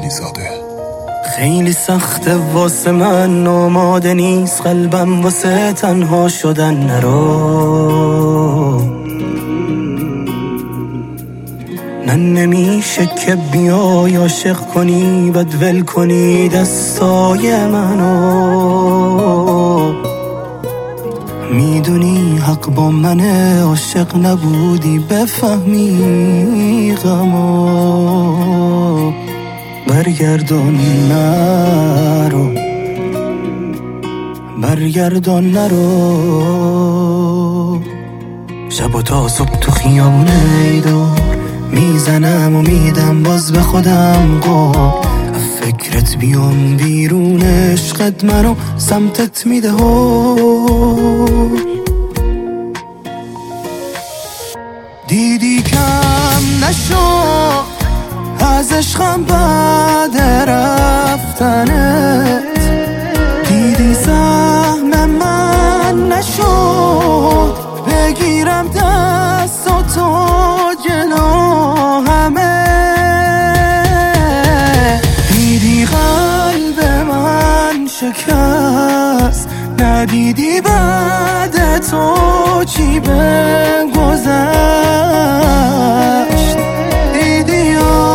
زاده. خیلی سخته واسه من، آماده نیست قلبم واسه تنها شدن. نرو نه نمیشه که بیای عاشق کنی بعد ول کنی دستای منو. میدونی حق با منه، عاشق نبودی بفهمی غمو. برگردون نرو، برگردون نرو. شب و تا صبح تو خیابونه دور میزنم و میدم باز به خودم قول. فکرت بیام بیرون، عشقت منو سمتت میده دیدی کم نشو از عشقم بعد رفتنت. دیدی سهم من نشد بگیرم دست و تو جناحمه. دیدی قلب من شکست، ندیدی بعد تو چی بگذشت. دیدی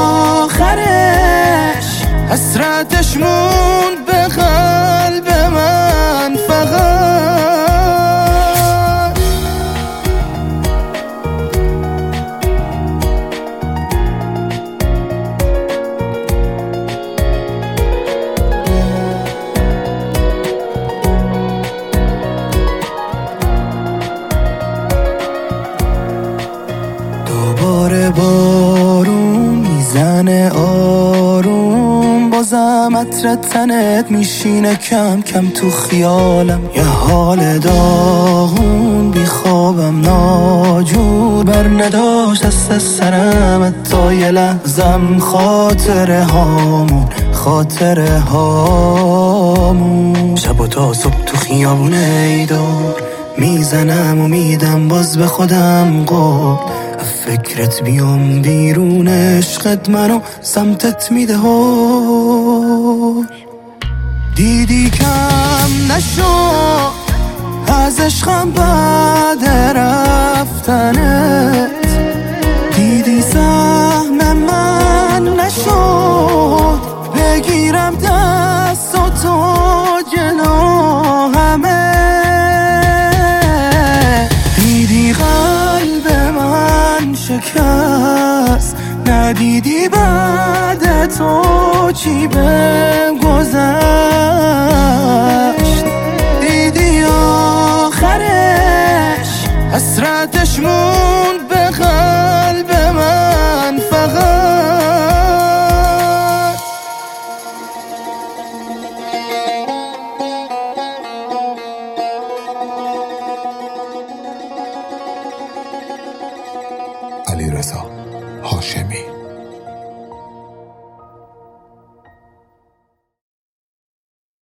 آخرش حسرتش موند به قلب من فقط. دوباره بارون میزنه آروم، بازم عطر تنت میشینه کم کم تو خیالم. یه حال داغون بیخوابم ناجور، بر نداشت دست سرم حتی یه لحظم. خاطره هامون شب و تا صبح تو خیابونه دور میزنم و میدم باز به خودم قول. فکرت بیام بیرون، عشقت منو سمتت میده دیدی کم نشو از عشقم بعد رفتنت. دیدی سهم من نشد بگیرم دست و تو جناحمه. دیدی قلب من شکست، ندیدی بعد تو چی بگذشت. دیدی آخرش حسرتش موند به قلب من فقط. علیرضا هاشمی.